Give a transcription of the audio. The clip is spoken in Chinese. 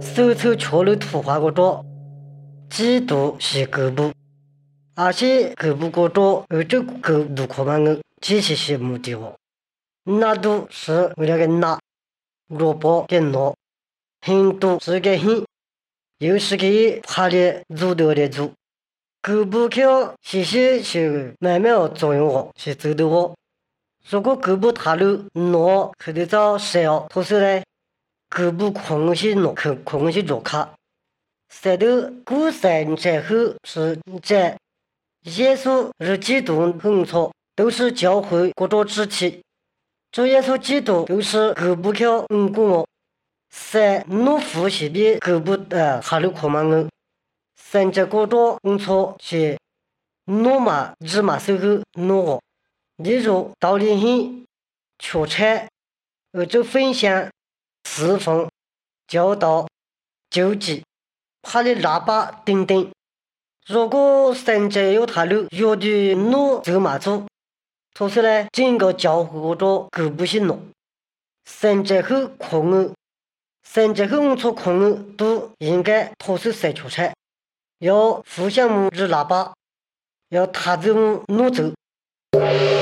手抽桥路图画个着，基督是狗部，而且狗部个着而这狗路可嘛个机器是目的哦，那都是为了个那，萝卜给挪，很多是个很，又是个爬的走的走，狗部桥其实是慢慢作用哦，是走的哦。如果狗部塔路挪去的找谁哦，同时呢，狗部空是挪去空是做卡，谁的古神之后是这耶稣是基督很错，都是教会各种肢体，主耶稣基督都是狗部桥公哦，神怒夫是比狗部塔路可嘛哦，神这各种错是诺嘛日嘛时候诺哦。例如道理很出差，就分享、侍奉、教导、救济、他的喇叭等等。如果神这有他路，有的路就嘛做，同时呢，整个教会着各不行路。神这后空儿，神这后我做空儿都应该脱手塞出差，要互相日喇叭，要他走路走。